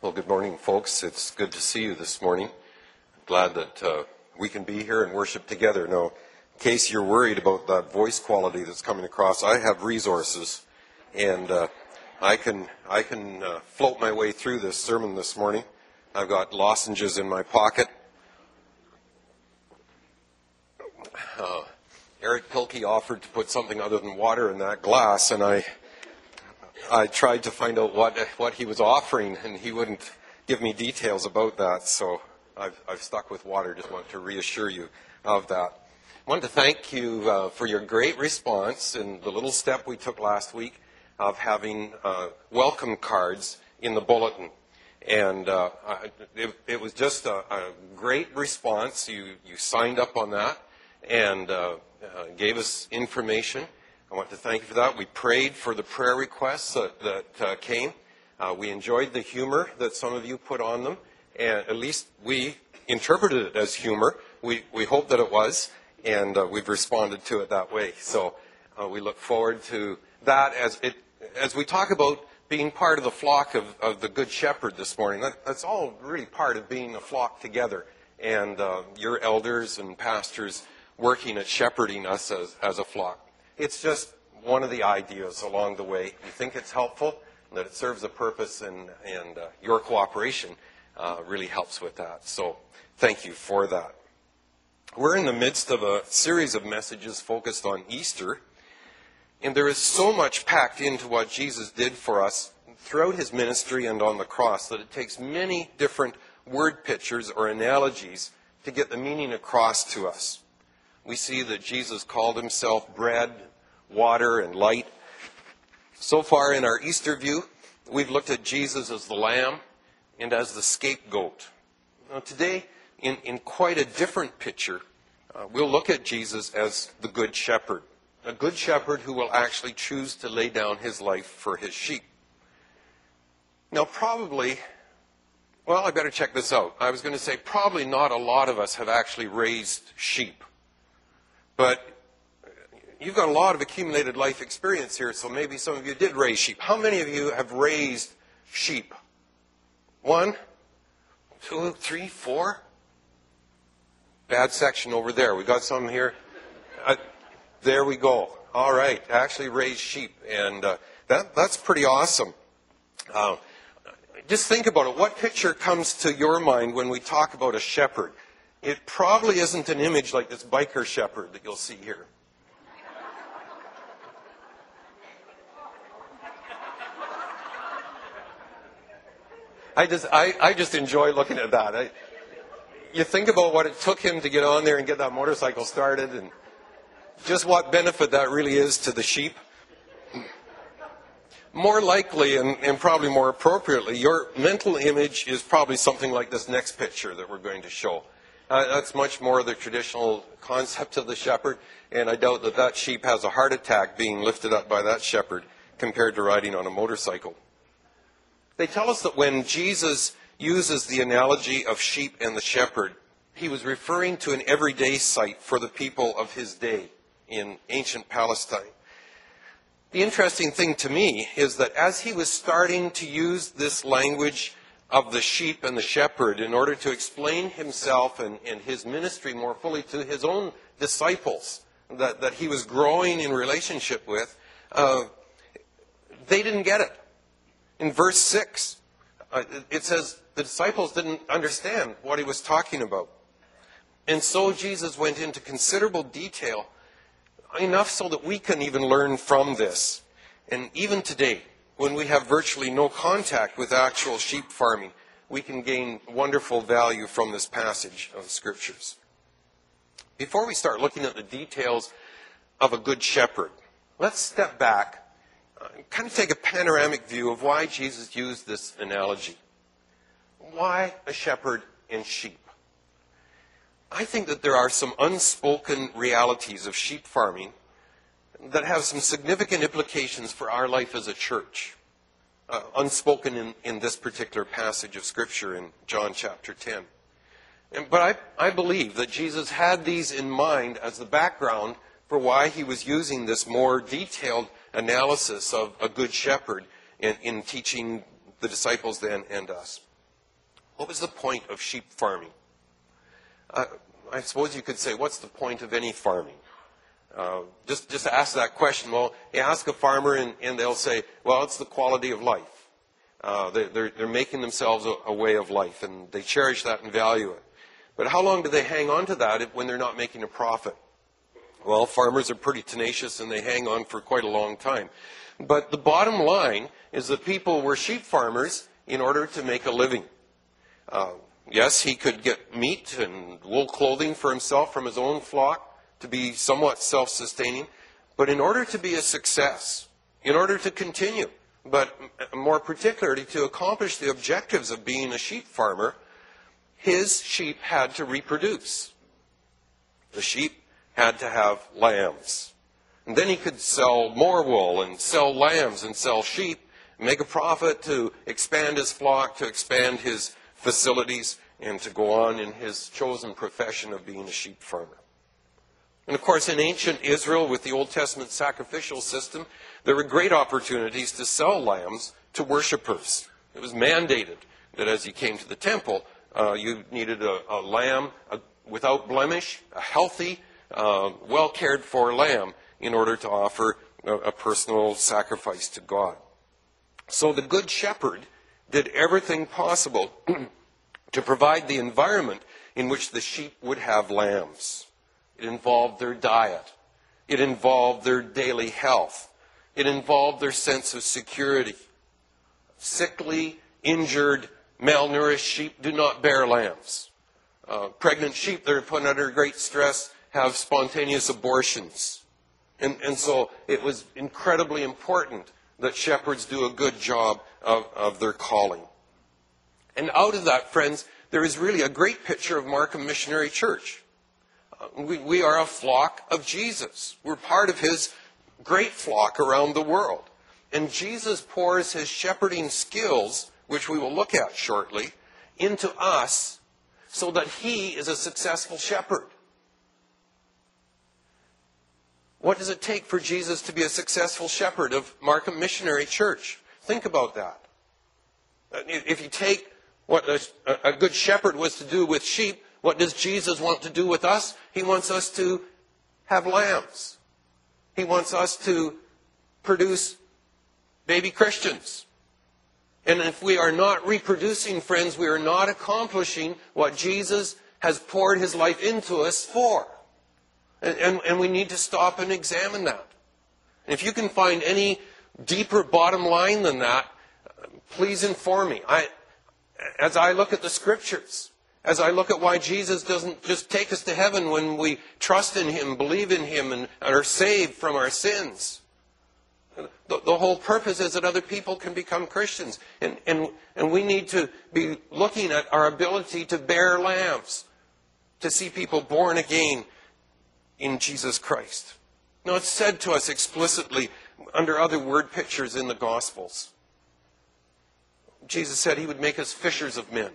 Well, good morning, folks. It's good to see you this morning. I'm glad that we can be here and worship together. Now, in case you're worried about that voice quality that's coming across, I have resources, and I can float my way through this sermon this morning. I've got lozenges in my pocket. Eric Pilkey offered to put something other than water in that glass, and I tried to find out what he was offering, and he wouldn't give me details about that, so I've stuck with water. Just want to reassure you of that. I wanted to thank you for your great response in the little step we took last week of having welcome cards in the bulletin. And it was just a great response. You signed up on that and gave us information. I want to thank you for that. We prayed for the prayer requests that came. We enjoyed the humor that some of you put on them, and at least we interpreted it as humor. We hope that it was, and we've responded to it that way. So we look forward to that as we talk about being part of the flock of the Good Shepherd this morning. That's all really part of being a flock together, and your elders and pastors working at shepherding us as a flock. It's just one of the ideas along the way. We think it's helpful, that it serves a purpose, and your cooperation really helps with that. So thank you for that. We're in the midst of a series of messages focused on Easter, and there is so much packed into what Jesus did for us throughout his ministry and on the cross that it takes many different word pictures or analogies to get the meaning across to us. We see that Jesus called himself bread, water, and light. So far in our Easter view, we've looked at Jesus as the lamb and as the scapegoat. Now today, in quite a different picture, we'll look at Jesus as the Good Shepherd. A good shepherd who will actually choose to lay down his life for his sheep. Now probably, well, I better check this out. I was going to say probably not a lot of us have actually raised sheep. But you've got a lot of accumulated life experience here, so maybe some of you did raise sheep. How many of you have raised sheep? 1, 2, 3, 4? Bad section over there. We got some here. There we go. All right. Actually raised sheep. And that's pretty awesome. Just think about it. What picture comes to your mind when we talk about a shepherd? It probably isn't an image like this biker shepherd that you'll see here. I just enjoy looking at that. You think about what it took him to get on there and get that motorcycle started, and just what benefit that really is to the sheep. More likely, and probably more appropriately, your mental image is probably something like this next picture that we're going to show. That's much more the traditional concept of the shepherd, and I doubt that sheep has a heart attack being lifted up by that shepherd compared to riding on a motorcycle. They tell us that when Jesus uses the analogy of sheep and the shepherd, he was referring to an everyday sight for the people of his day in ancient Palestine. The interesting thing to me is that as he was starting to use this language of the sheep and the shepherd in order to explain himself and his ministry more fully to his own disciples that he was growing in relationship with, they didn't get it. In verse 6, it says the disciples didn't understand what he was talking about. And so Jesus went into considerable detail, enough so that we can even learn from this. And even today, when we have virtually no contact with actual sheep farming, we can gain wonderful value from this passage of the Scriptures. Before we start looking at the details of a good shepherd, let's step back, kind of take a panoramic view of why Jesus used this analogy. Why a shepherd and sheep? I think that there are some unspoken realities of sheep farming that have some significant implications for our life as a church, unspoken in this particular passage of Scripture in John chapter 10. But I believe that Jesus had these in mind as the background for why he was using this more detailed analysis of a good shepherd in teaching the disciples then and us. What was the point of sheep farming? I suppose you could say, what's the point of any farming? Just ask that question. Well, you ask a farmer and they'll say, well, it's the quality of life. They're making themselves a way of life, and they cherish that and value it. But how long do they hang on to that when they're not making a profit? Well, farmers are pretty tenacious, and they hang on for quite a long time. But the bottom line is that people were sheep farmers in order to make a living. Yes, he could get meat and wool clothing for himself from his own flock to be somewhat self-sustaining. But in order to be a success, in order to continue, but more particularly to accomplish the objectives of being a sheep farmer, his sheep had to reproduce. The sheep had to have lambs. And then he could sell more wool and sell lambs and sell sheep, make a profit to expand his flock, to expand his facilities, and to go on in his chosen profession of being a sheep farmer. And of course, in ancient Israel, with the Old Testament sacrificial system, there were great opportunities to sell lambs to worshipers. It was mandated that as you came to the temple, you needed a lamb without blemish, a healthy, well cared for lamb in order to offer a personal sacrifice to God. So the Good Shepherd did everything possible to provide the environment in which the sheep would have lambs. It involved their diet. It involved their daily health. It involved their sense of security. Sickly, injured, malnourished sheep do not bear lambs. Pregnant sheep that are put under great stress have spontaneous abortions. And so it was incredibly important that shepherds do a good job of their calling. And out of that, friends, there is really a great picture of Markham Missionary Church. We are a flock of Jesus. We're part of his great flock around the world. And Jesus pours his shepherding skills, which we will look at shortly, into us so that he is a successful shepherd. What does it take for Jesus to be a successful shepherd of Markham Missionary Church? Think about that. If you take what a good shepherd was to do with sheep, what does Jesus want to do with us? He wants us to have lambs. He wants us to produce baby Christians. And if we are not reproducing, friends, we are not accomplishing what Jesus has poured his life into us for. And we need to stop and examine that. And if you can find any deeper bottom line than that, please inform me. As I look at the Scriptures, as I look at why Jesus doesn't just take us to heaven when we trust in him, believe in him, and are saved from our sins. The whole purpose is that other people can become Christians. And we need to be looking at our ability to bear lambs, to see people born again in Jesus Christ. Now, it's said to us explicitly under other word pictures in the Gospels. Jesus said he would make us fishers of men.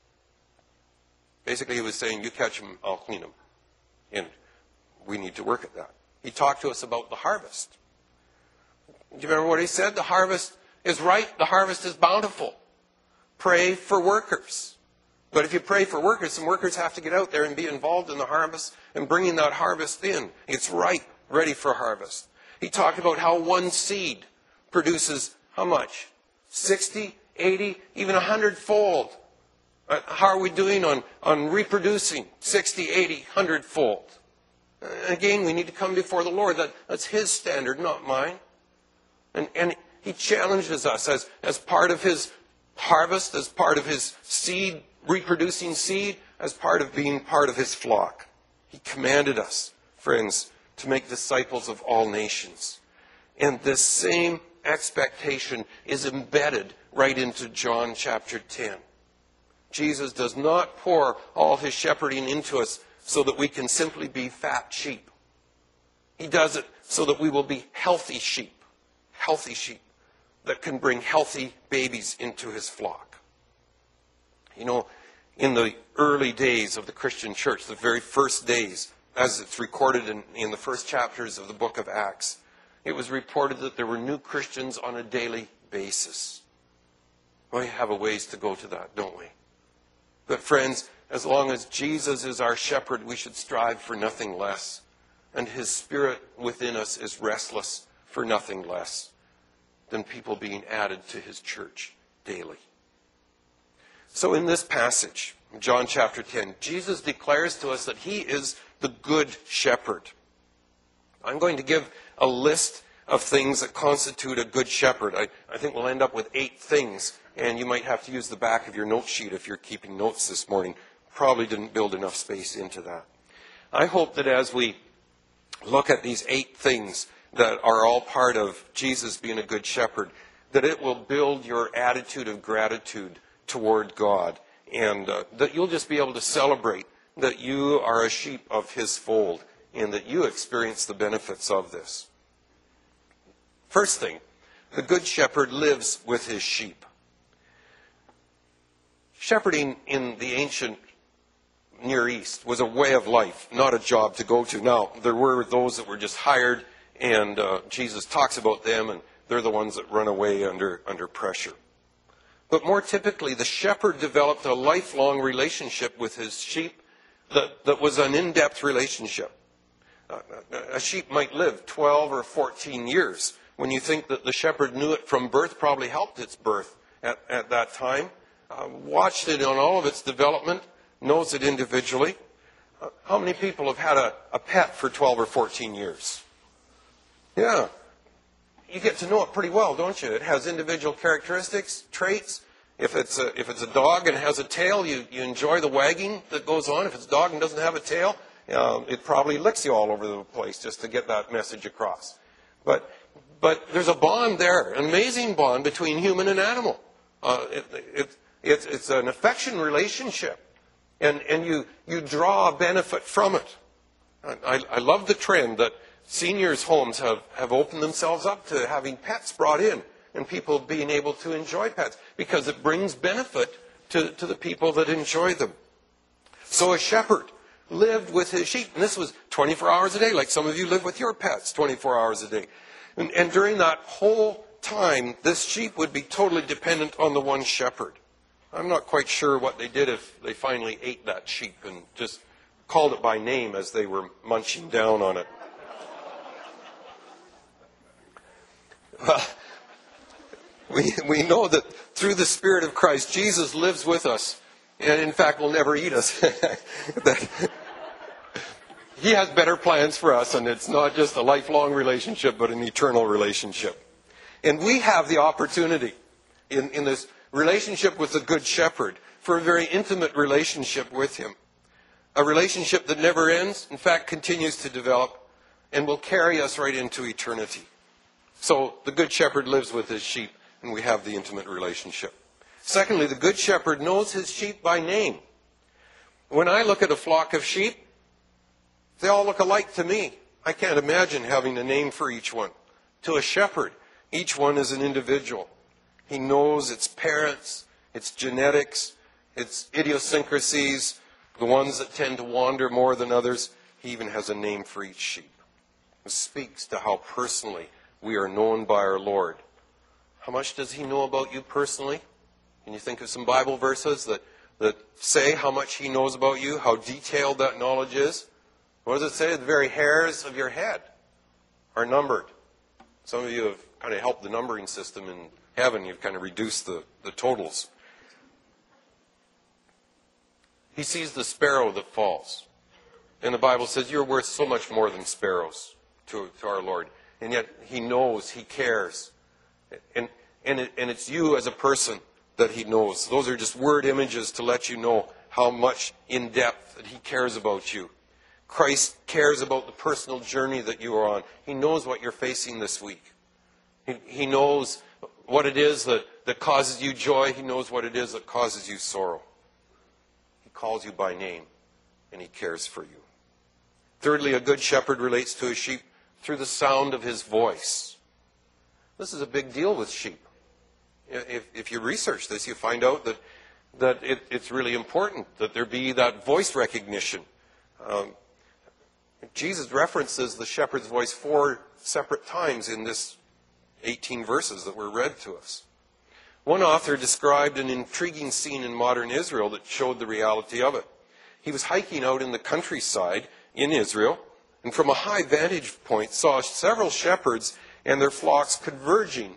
Basically, he was saying, you catch them, I'll clean them. And we need to work at that. He talked to us about the harvest. Do you remember what he said? The harvest is ripe. The harvest is bountiful. Pray for workers. But if you pray for workers, some workers have to get out there and be involved in the harvest and bringing that harvest in. It's ripe, ready for harvest. He talked about how one seed produces how much? 60, 80, even 100-fold. How are we doing on reproducing 60, 80, 100-fold? Again, we need to come before the Lord. That's his standard, not mine. And he challenges us as part of his harvest, as part of his seed, reproducing seed, as part of being part of his flock. He commanded us, friends, to make disciples of all nations. And this same expectation is embedded right into John chapter 10. Jesus does not pour all his shepherding into us so that we can simply be fat sheep. He does it so that we will be healthy sheep that can bring healthy babies into his flock. You know, in the early days of the Christian church, the very first days, as it's recorded in the first chapters of the book of Acts, it was reported that there were new Christians on a daily basis. We have a ways to go to that, don't we? But friends, as long as Jesus is our shepherd, we should strive for nothing less. And his Spirit within us is restless for nothing less than people being added to his church daily. So in this passage, John chapter 10, Jesus declares to us that he is the good shepherd. I'm going to give a list of things that constitute a good shepherd. I think we'll end up with 8 things, and you might have to use the back of your note sheet if you're keeping notes this morning. Probably didn't build enough space into that. I hope that as we look at these 8 things that are all part of Jesus being a good shepherd, that it will build your attitude of gratitude toward God, and that you'll just be able to celebrate that you are a sheep of his fold and that you experience the benefits of this. First thing, the good shepherd lives with his sheep. Shepherding in the ancient Near East was a way of life, not a job to go to. Now, there were those that were just hired, and Jesus talks about them, and they're the ones that run away under pressure. But more typically, the shepherd developed a lifelong relationship with his sheep that was an in-depth relationship. A sheep might live 12 or 14 years. When you think that the shepherd knew it from birth, probably helped its birth at that time, watched it on all of its development, knows it individually. How many people have had a pet for 12 or 14 years? Yeah. You get to know it pretty well, don't you? It has individual characteristics, traits. If it's a dog and it has a tail, you enjoy the wagging that goes on. If it's a dog and doesn't have a tail, it probably licks you all over the place just to get that message across. But there's a bond there, an amazing bond between human and animal. It's an affection relationship, and you draw a benefit from it. I love the trend that seniors' homes have opened themselves up to having pets brought in and people being able to enjoy pets because it brings benefit to the people that enjoy them. So a shepherd lived with his sheep, and this was 24 hours a day, like some of you live with your pets 24 hours a day. And during that whole time, this sheep would be totally dependent on the one shepherd. I'm not quite sure what they did if they finally ate that sheep and just called it by name as they were munching down on it. We know that through the Spirit of Christ, Jesus lives with us, and in fact will never eat us. He has better plans for us, and it's not just a lifelong relationship, but an eternal relationship. And we have the opportunity in this relationship with the Good Shepherd for a very intimate relationship with him. A relationship that never ends, in fact, continues to develop, and will carry us right into eternity. So the Good Shepherd lives with his sheep, and we have the intimate relationship. Secondly, the Good Shepherd knows his sheep by name. When I look at a flock of sheep, they all look alike to me. I can't imagine having a name for each one. To a shepherd, each one is an individual. He knows its parents, its genetics, its idiosyncrasies, the ones that tend to wander more than others. He even has a name for each sheep. It speaks to how personally we are known by our Lord. How much does he know about you personally? Can you think of some Bible verses that say how much he knows about you, how detailed that knowledge is? What does it say? The very hairs of your head are numbered. Some of you have kind of helped the numbering system in heaven. You've kind of reduced the totals. He sees the sparrow that falls. And the Bible says you're worth so much more than sparrows to our Lord. And yet he knows, he cares. And it's you as a person that he knows. Those are just word images to let you know how much in depth that he cares about you. Christ cares about the personal journey that you are on. He knows what you're facing this week. He knows what it is that causes you joy. He knows what it is that causes you sorrow. He calls you by name, and he cares for you. Thirdly, a good shepherd relates to his sheep through the sound of his voice. This is a big deal with sheep. If you research this, you find out that it's really important that there be that voice recognition. Jesus references the shepherd's voice 4 separate times in this 18 verses that were read to us. One author described an intriguing scene in modern Israel that showed the reality of it. He was hiking out in the countryside in Israel, and from a high vantage point saw several shepherds and their flocks converging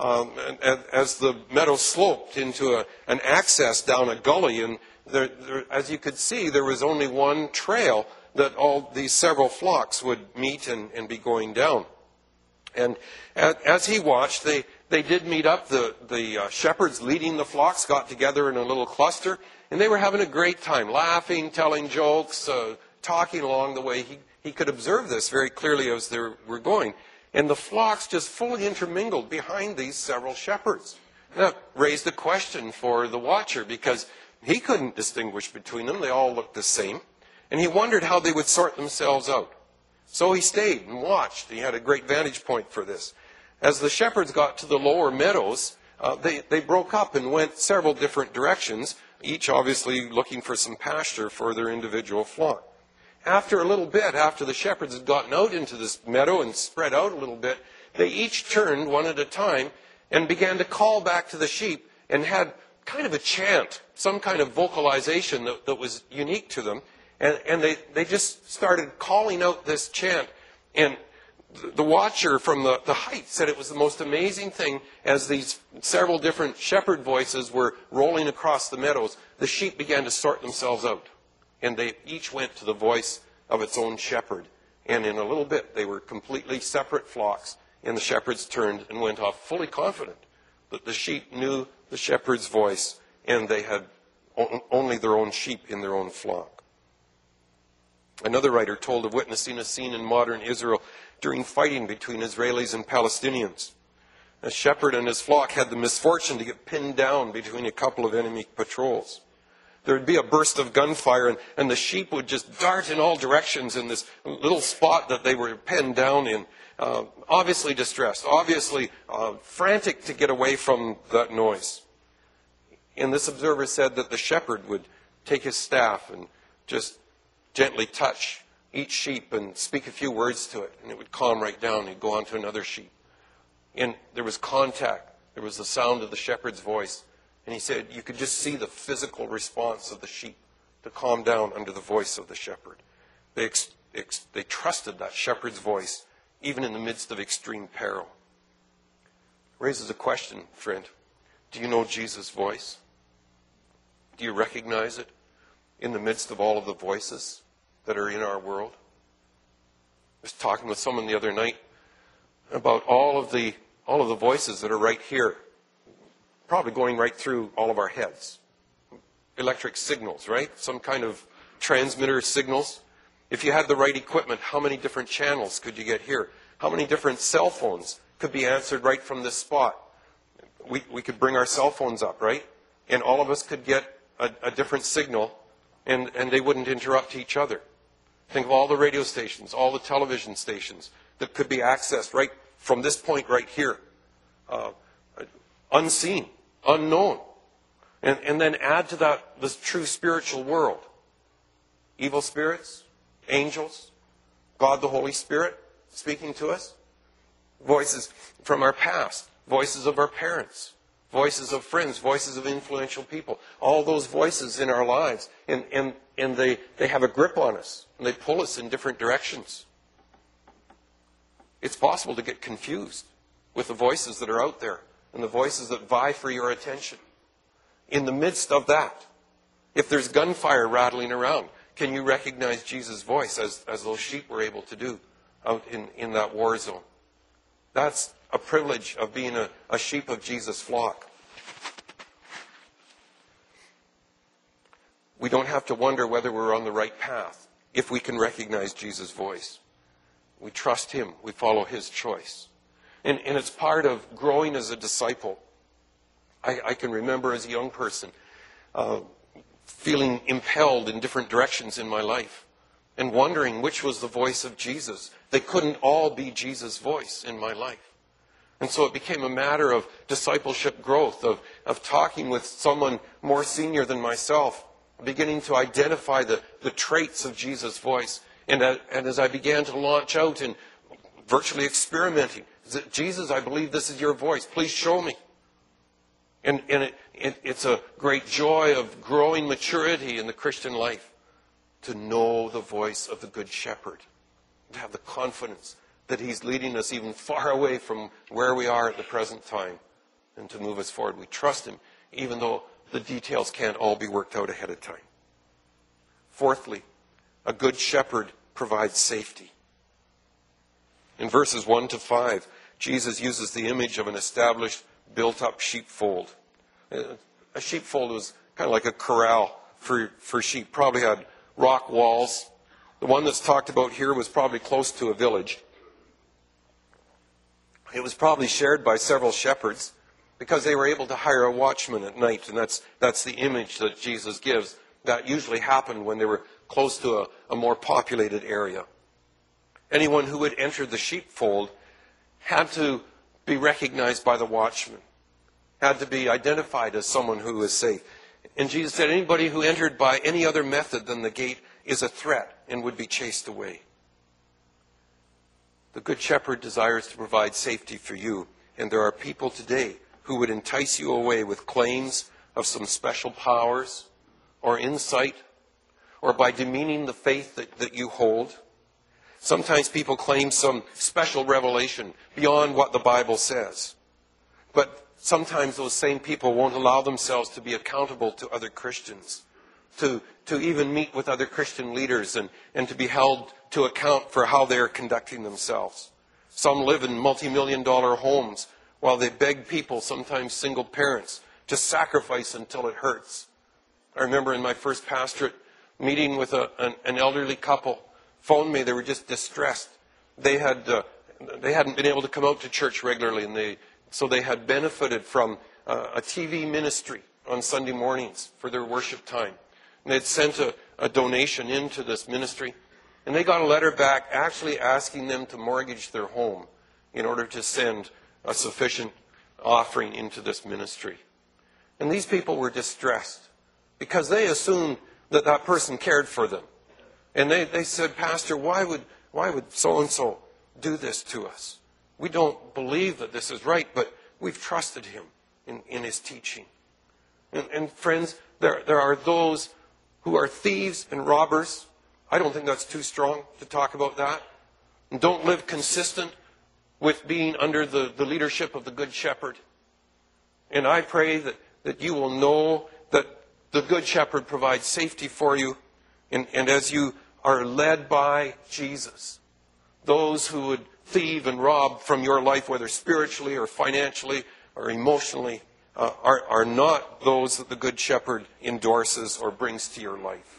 as the meadow sloped into an access down a gully. And as you could see, there was only one trail that all these several flocks would meet and be going down. And as he watched, they did meet up. The shepherds leading the flocks got together in a little cluster, and they were having a great time, laughing, telling jokes, talking along the way. He could observe this very clearly as they were going. And the flocks just fully intermingled behind these several shepherds. That raised a question for the watcher because he couldn't distinguish between them. They all looked the same. And he wondered how they would sort themselves out. So he stayed and watched. He had a great vantage point for this. As the shepherds got to the lower meadows, they broke up and went several different directions, each obviously looking for some pasture for their individual flock. After a little bit, after the shepherds had gotten out into this meadow and spread out a little bit, they each turned one at a time and began to call back to the sheep and had kind of a chant, some kind of vocalization that was unique to them. And they just started calling out this chant. And the watcher from the height said it was the most amazing thing as these several different shepherd voices were rolling across the meadows. The sheep began to sort themselves out. And they each went to the voice of its own shepherd. And in a little bit, they were completely separate flocks. And the shepherds turned and went off fully confident that the sheep knew the shepherd's voice and they had only their own sheep in their own flock. Another writer told of witnessing a scene in modern Israel during fighting between Israelis and Palestinians. A shepherd and his flock had the misfortune to get pinned down between a couple of enemy patrols. There would be a burst of gunfire, and the sheep would just dart in all directions in this little spot that they were pinned down in, obviously distressed, obviously frantic to get away from that noise. And this observer said that the shepherd would take his staff and just gently touch each sheep and speak a few words to it, and it would calm right down. He'd go on to another sheep. And there was contact. There was the sound of the shepherd's voice. And he said you could just see the physical response of the sheep to calm down under the voice of the shepherd. They trusted that shepherd's voice, even in the midst of extreme peril. Raises a question, friend. Do you know Jesus' voice? Do you recognize it in the midst of all of the voices that are in our world? I was talking with someone the other night about all of the voices that are right here, probably going right through all of our heads. Electric signals, right? Some kind of transmitter signals. If you had the right equipment, how many different channels could you get here? How many different cell phones could be answered right from this spot? We could bring our cell phones up, right? And all of us could get a different signal, and they wouldn't interrupt each other. Think of all the radio stations, all the television stations that could be accessed right from this point right here. Unseen, unknown. And then add to that this true spiritual world. Evil spirits, angels, God the Holy Spirit speaking to us. Voices from our past, voices of our parents, voices of friends, voices of influential people. All those voices in our lives. And they have a grip on us. And they pull us in different directions. It's possible to get confused with the voices that are out there and the voices that vie for your attention. In the midst of that, if there's gunfire rattling around, can you recognize Jesus' voice as those sheep were able to do out in that war zone? That's a privilege of being a sheep of Jesus' flock. We don't have to wonder whether we're on the right path if we can recognize Jesus' voice. We trust Him. We follow His choice. And it's part of growing as a disciple. I can remember as a young person feeling impelled in different directions in my life and wondering which was the voice of Jesus. They couldn't all be Jesus' voice in my life. And so it became a matter of discipleship growth, of talking with someone more senior than myself, beginning to identify the traits of Jesus' voice. And as I began to launch out and virtually experimenting, Jesus, I believe this is your voice. Please show me. And it's a great joy of growing maturity in the Christian life to know the voice of the Good Shepherd, to have the confidence that He's leading us even far away from where we are at the present time and to move us forward. We trust Him, even though the details can't all be worked out ahead of time. Fourthly, a good shepherd provides safety. In verses 1 to 5, Jesus uses the image of an established, built-up sheepfold. A sheepfold was kind of like a corral for sheep. Probably had rock walls. The one that's talked about here was probably close to a village. It was probably shared by several shepherds because they were able to hire a watchman at night, and that's the image that Jesus gives. That usually happened when they were close to a more populated area. Anyone who would enter the sheepfold had to be recognized by the watchman, had to be identified as someone who was safe. And Jesus said anybody who entered by any other method than the gate is a threat and would be chased away. The Good Shepherd desires to provide safety for you, and there are people today who would entice you away with claims of some special powers or insight, or by demeaning the faith that you hold. Sometimes people claim some special revelation beyond what the Bible says. But sometimes those same people won't allow themselves to be accountable to other Christians, to even meet with other Christian leaders and to be held to account for how they're conducting themselves. Some live in multi-million-dollar homes while they beg people, sometimes single parents, to sacrifice until it hurts. I remember in my first pastorate, meeting with an elderly couple, phoned me. They were just distressed. They hadn't been able to come out to church regularly, and so they had benefited from a TV ministry on Sunday mornings for their worship time. And they'd sent a donation into this ministry, and they got a letter back actually asking them to mortgage their home in order to send a sufficient offering into this ministry. And these people were distressed because they assumed that person cared for them. And they said, Pastor, why would so-and-so do this to us? We don't believe that this is right, but we've trusted him in his teaching. And friends, there are those who are thieves and robbers. I don't think that's too strong to talk about that. And don't live consistent with being under the leadership of the Good Shepherd. And I pray that you will know that the Good Shepherd provides safety for you. And as you are led by Jesus, those who would thieve and rob from your life, whether spiritually or financially or emotionally, are not those that the Good Shepherd endorses or brings to your life.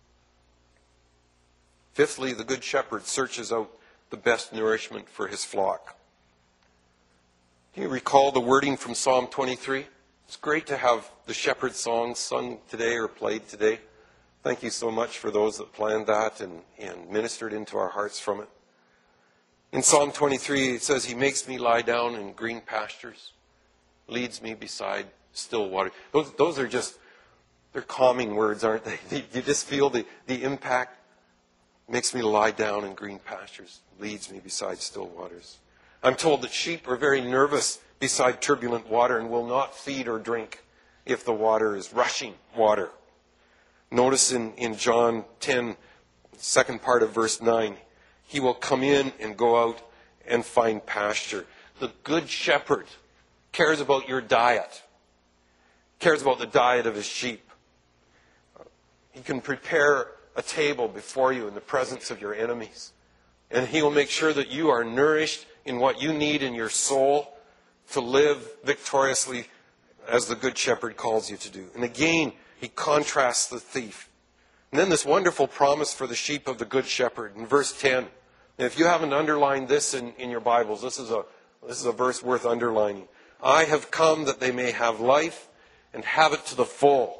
Fifthly, the Good Shepherd searches out the best nourishment for his flock. Do you recall the wording from Psalm 23? It's great to have the shepherd songs sung today or played today. Thank you so much for those that planned that and ministered into our hearts from it. In Psalm 23, it says, He makes me lie down in green pastures, leads me beside still water. Those are just, they're calming words, aren't they? You just feel the impact. Makes me lie down in green pastures, leads me beside still waters. I'm told that sheep are very nervous beside turbulent water and will not feed or drink if the water is rushing water. Notice in John 10, second part of verse 9, He will come in and go out and find pasture. The Good Shepherd cares about your diet, cares about the diet of his sheep. He can prepare a table before you in the presence of your enemies. And he will make sure that you are nourished in what you need in your soul to live victoriously as the Good Shepherd calls you to do. And again, he contrasts the thief. And then this wonderful promise for the sheep of the Good Shepherd in verse 10. And if you haven't underlined this in your Bibles, this is a verse worth underlining. I have come that they may have life and have it to the full.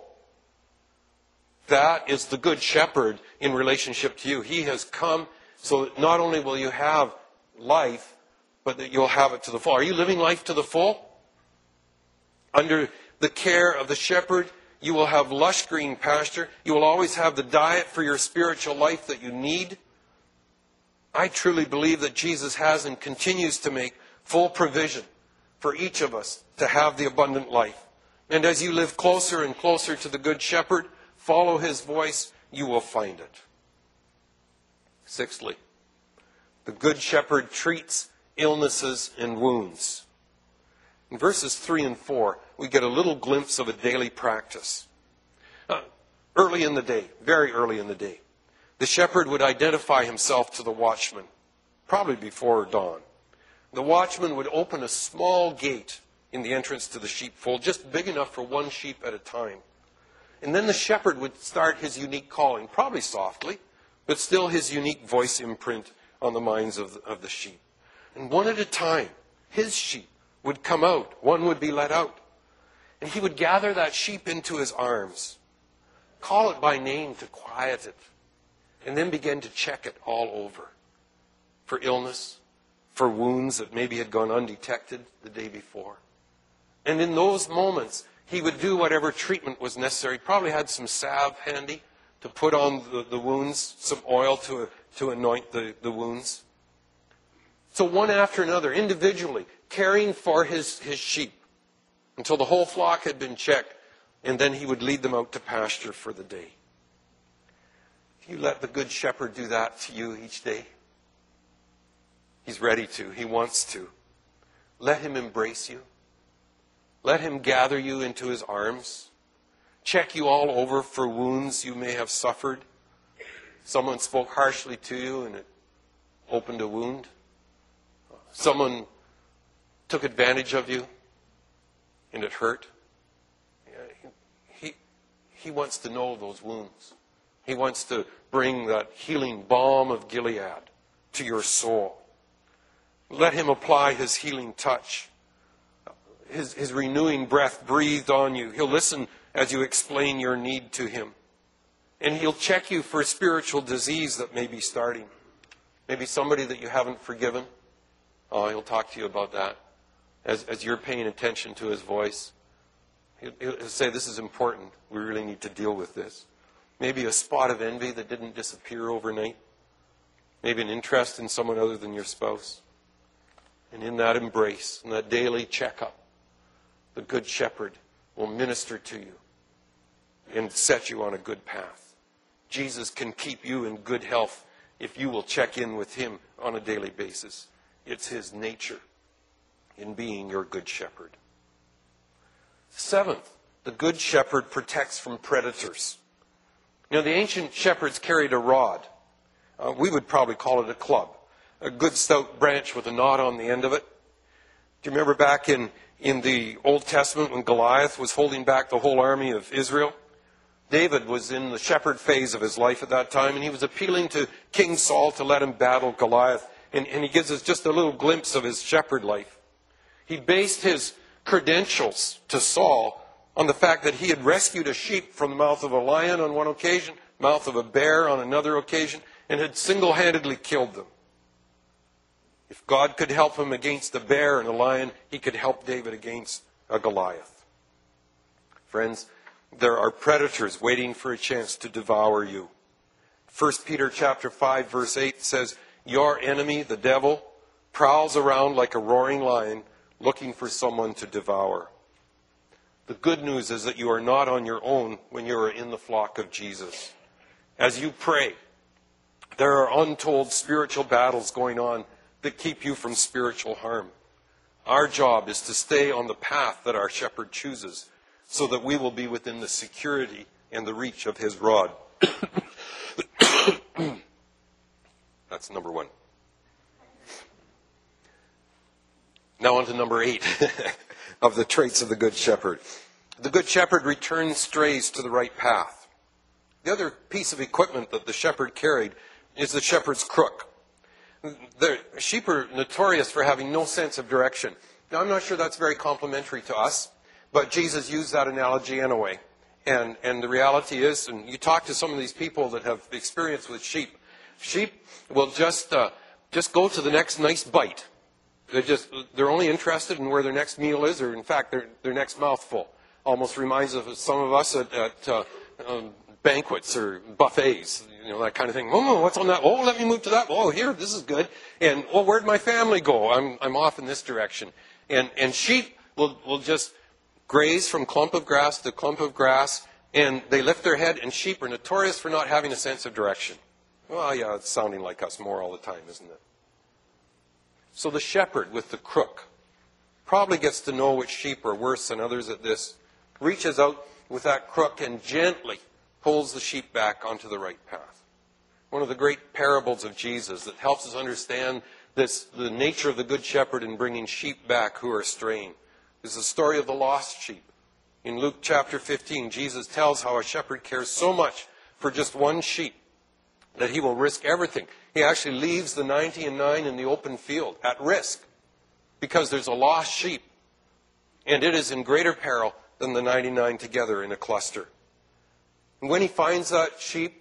That is the Good Shepherd in relationship to you. He has come so that not only will you have life, but that you'll have it to the full. Are you living life to the full? Under the care of the shepherd, you will have lush green pasture. You will always have the diet for your spiritual life that you need. I truly believe that Jesus has and continues to make full provision for each of us to have the abundant life. And as you live closer and closer to the Good Shepherd, follow his voice, you will find it. Sixthly, the Good Shepherd treats illnesses and wounds. In verses 3 and 4, we get a little glimpse of a daily practice. Early in the day, very early in the day, the shepherd would identify himself to the watchman, probably before dawn. The watchman would open a small gate in the entrance to the sheepfold, just big enough for one sheep at a time. And then the shepherd would start his unique calling, probably softly, but still his unique voice imprint on the minds of the sheep. And one at a time, his sheep would come out. One would be let out. And he would gather that sheep into his arms, call it by name to quiet it, and then begin to check it all over for illness, for wounds that maybe had gone undetected the day before. And in those moments, he would do whatever treatment was necessary. Probably had some salve handy to put on the wounds, some oil to anoint the wounds. So one after another, individually, caring for his sheep until the whole flock had been checked, and then he would lead them out to pasture for the day. If you let the Good Shepherd do that to you each day, he's ready to. He wants to. Let him embrace you. Let him gather you into his arms. Check you all over for wounds you may have suffered. Someone spoke harshly to you and it opened a wound. Someone took advantage of you and it hurt. He wants to know those wounds. He wants to bring that healing balm of Gilead to your soul. Let him apply his healing touch, his renewing breath breathed on you. He'll listen as you explain your need to him. And he'll check you for spiritual disease that may be starting. Maybe somebody that you haven't forgiven. Oh, he'll talk to you about that as you're paying attention to his voice. He'll say, this is important. We really need to deal with this. Maybe a spot of envy that didn't disappear overnight. Maybe an interest in someone other than your spouse. And in that embrace, in that daily checkup, the Good Shepherd will minister to you and set you on a good path. Jesus can keep you in good health if you will check in with him on a daily basis. It's his nature in being your Good Shepherd. Seventh, the Good Shepherd protects from predators. You know, the ancient shepherds carried a rod. We would probably call it a club. A good stout branch with a knot on the end of it. Do you remember back in the Old Testament when Goliath was holding back the whole army of Israel? David was in the shepherd phase of his life at that time, and he was appealing to King Saul to let him battle Goliath. And he gives us just a little glimpse of his shepherd life. He based his credentials to Saul on the fact that he had rescued a sheep from the mouth of a lion on one occasion, mouth of a bear on another occasion, and had single-handedly killed them. If God could help him against a bear and a lion, he could help David against a Goliath. Friends, there are predators waiting for a chance to devour you. 1 Peter chapter 5, verse 8 says, your enemy, the devil, prowls around like a roaring lion, looking for someone to devour. The good news is that you are not on your own when you are in the flock of Jesus. As you pray, there are untold spiritual battles going on that keep you from spiritual harm. Our job is to stay on the path that our shepherd chooses so that we will be within the security and the reach of his rod. That's number 1. Now on to number 8 of the traits of the Good Shepherd. The Good Shepherd returns strays to the right path. The other piece of equipment that the shepherd carried is the shepherd's crook. The sheep are notorious for having no sense of direction. Now, I'm not sure that's very complimentary to us, but Jesus used that analogy anyway. And the reality is, and you talk to some of these people that have experience with sheep, sheep will just go to the next nice bite. They're only interested in where their next meal is, or in fact, their next mouthful. Almost reminds of some of us at banquets or buffets, that kind of thing. Oh, what's on that? Oh, let me move to that. Oh, here, this is good. And, where'd my family go? I'm off in this direction. And sheep will just graze from clump of grass to clump of grass, and they lift their head, and sheep are notorious for not having a sense of direction. Well, yeah, it's sounding like us more all the time, isn't it? So the shepherd with the crook probably gets to know which sheep are worse than others at this, reaches out with that crook and gently pulls the sheep back onto the right path. One of the great parables of Jesus that helps us understand the nature of the good shepherd in bringing sheep back who are straying is the story of the lost sheep. In Luke chapter 15, Jesus tells how a shepherd cares so much for just one sheep that he will risk everything. He actually leaves the 99 in the open field at risk because there's a lost sheep, and it is in greater peril than the 99 together in a cluster. And when he finds that sheep,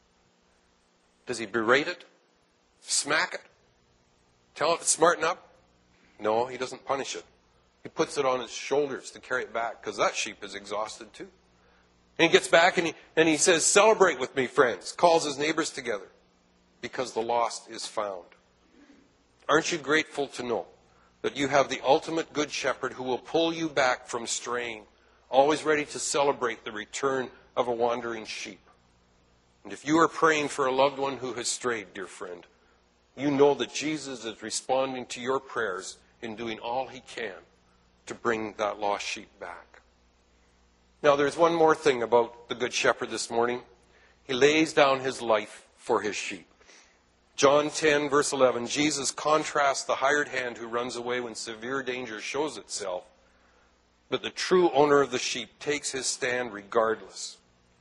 does he berate it? Smack it? Tell it to smarten up? No, he doesn't punish it. He puts it on his shoulders to carry it back because that sheep is exhausted too. And he gets back and he says, "Celebrate with me, friends." Calls his neighbors together because the lost is found. Aren't you grateful to know that you have the ultimate good shepherd who will pull you back from straying, always ready to celebrate the return of a wandering sheep? And if you are praying for a loved one who has strayed, dear friend, you know that Jesus is responding to your prayers in doing all he can to bring that lost sheep back. Now, there's one more thing about the Good Shepherd this morning. He lays down his life for his sheep. John 10, verse 11, Jesus contrasts the hired hand who runs away when severe danger shows itself, but the true owner of the sheep takes his stand regardless.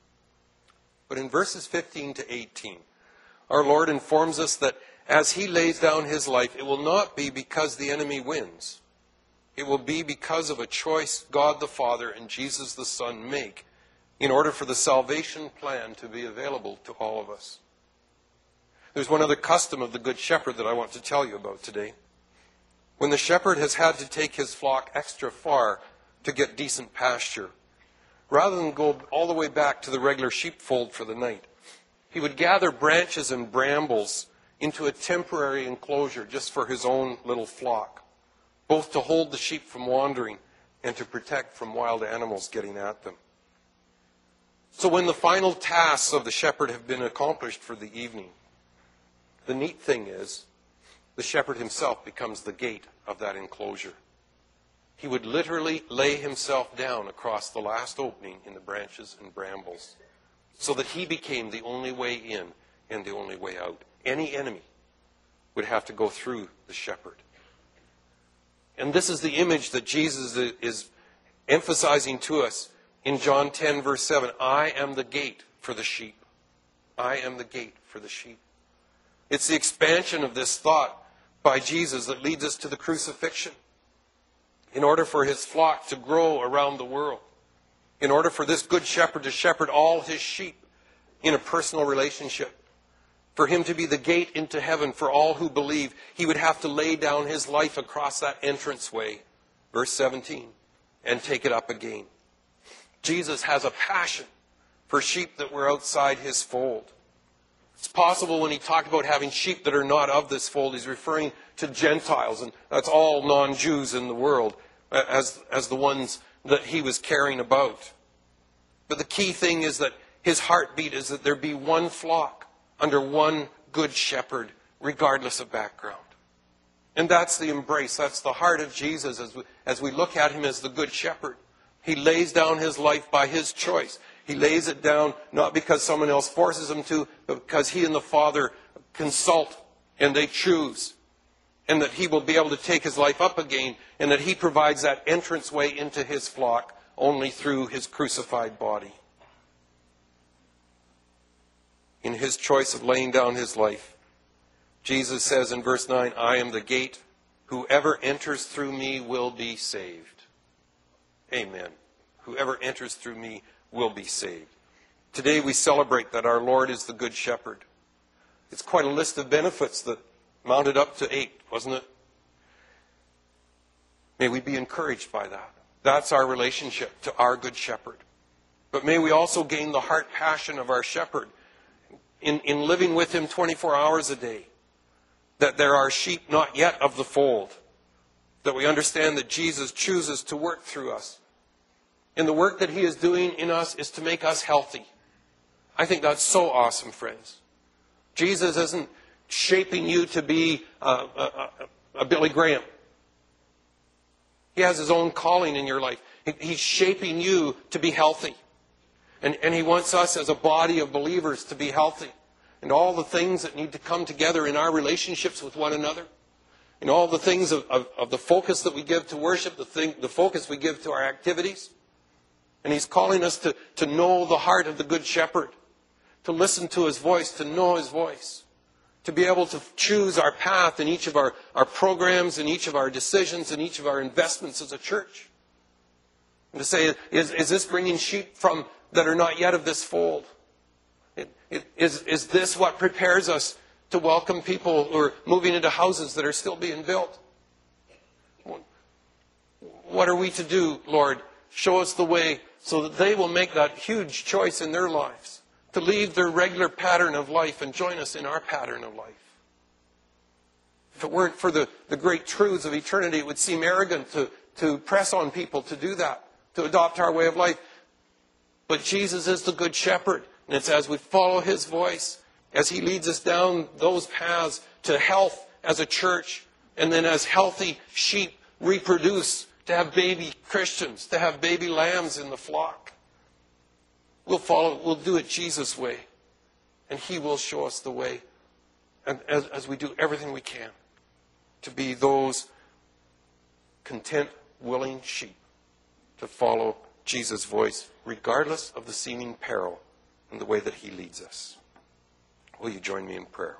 But in verses 15 to 18, our Lord informs us that as he lays down his life, it will not be because the enemy wins. It will be because of a choice God the Father and Jesus the Son make in order for the salvation plan to be available to all of us. There's one other custom of the Good Shepherd that I want to tell you about today. When the shepherd has had to take his flock extra far to get decent pasture, rather than go all the way back to the regular sheepfold for the night, he would gather branches and brambles into a temporary enclosure just for his own little flock, both to hold the sheep from wandering and to protect from wild animals getting at them. So when the final tasks of the shepherd have been accomplished for the evening, the neat thing is the shepherd himself becomes the gate of that enclosure. He would literally lay himself down across the last opening in the branches and brambles so that he became the only way in and the only way out. Any enemy would have to go through the shepherd. And this is the image that Jesus is emphasizing to us in John 10, verse 7. I am the gate for the sheep. I am the gate for the sheep. It's the expansion of this thought by Jesus that leads us to the crucifixion. In order for his flock to grow around the world, in order for this good shepherd to shepherd all his sheep in a personal relationship, for him to be the gate into heaven for all who believe, he would have to lay down his life across that entranceway, verse 17, and take it up again. Jesus has a passion for sheep that were outside his fold. It's possible when he talked about having sheep that are not of this fold, he's referring to Gentiles, and that's all non-Jews in the world, as the ones that he was caring about. But the key thing is that his heartbeat is that there be one flock under one good shepherd, regardless of background. And that's the embrace, that's the heart of Jesus as we look at him as the good shepherd. He lays down his life by his choice. He lays it down not because someone else forces him to, but because he and the Father consult and they choose. And that he will be able to take his life up again, and that he provides that entranceway into his flock only through his crucified body. In his choice of laying down his life, Jesus says in verse 9, I am the gate. Whoever enters through me will be saved. Amen. Whoever enters through me will be saved. Today we celebrate that our Lord is the Good Shepherd. It's quite a list of benefits that mounted up to 8, wasn't it? May we be encouraged by that. That's our relationship to our Good Shepherd. But may we also gain the heart passion of our shepherd in living with him 24 hours a day. That there are sheep not yet of the fold. That we understand that Jesus chooses to work through us. And the work that He is doing in us is to make us healthy. I think that's so awesome, friends. Jesus isn't shaping you to be a Billy Graham. He has His own calling in your life. He's shaping you to be healthy. And He wants us as a body of believers to be healthy. And all the things that need to come together in our relationships with one another. And all the things of the focus that we give to worship, the focus we give to our activities. And He's calling us to know the heart of the Good Shepherd. To listen to His voice, to know His voice. To be able to choose our path in each of our programs, in each of our decisions, in each of our investments as a church. And to say, is this bringing sheep that are not yet of this fold? Is this what prepares us to welcome people who are moving into houses that are still being built? What are we to do, Lord? Show us the way so that they will make that huge choice in their lives. To leave their regular pattern of life and join us in our pattern of life. If it weren't for the great truths of eternity, it would seem arrogant to press on people to do that, to adopt our way of life. But Jesus is the Good Shepherd. And it's as we follow His voice, as He leads us down those paths to health as a church, and then as healthy sheep reproduce, to have baby Christians, to have baby lambs in the flock. We'll do it Jesus' way. And He will show us the way. And as we do everything we can to be those content, willing sheep to follow Jesus' voice, regardless of the seeming peril and the way that He leads us. Will you join me in prayer?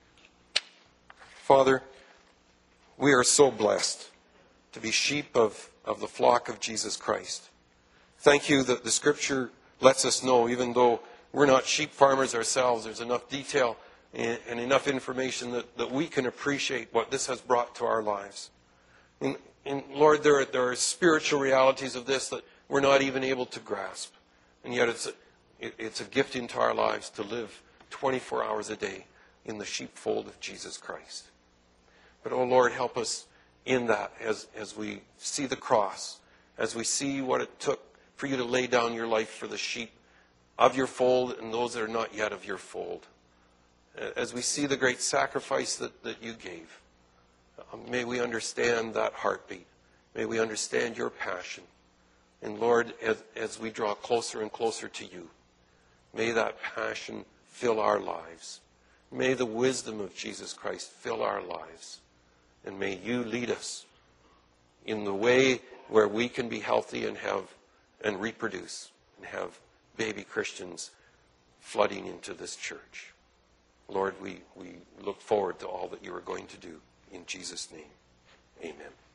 Father, we are so blessed to be sheep of the flock of Jesus Christ. Thank You that the Scripture lets us know, even though we're not sheep farmers ourselves, there's enough detail and enough information that we can appreciate what this has brought to our lives. And Lord, there are spiritual realities of this that we're not even able to grasp. And yet it's a gift into our lives to live 24 hours a day in the sheepfold of Jesus Christ. But, oh Lord, help us in that as we see the cross, as we see what it took for You to lay down Your life for the sheep of Your fold and those that are not yet of Your fold. As we see the great sacrifice that You gave, may we understand that heartbeat. May we understand Your passion. And Lord, as we draw closer and closer to You, may that passion fill our lives. May the wisdom of Jesus Christ fill our lives. And may You lead us in the way where we can be healthy and reproduce and have baby Christians flooding into this church. Lord, we look forward to all that You are going to do. In Jesus' name, amen.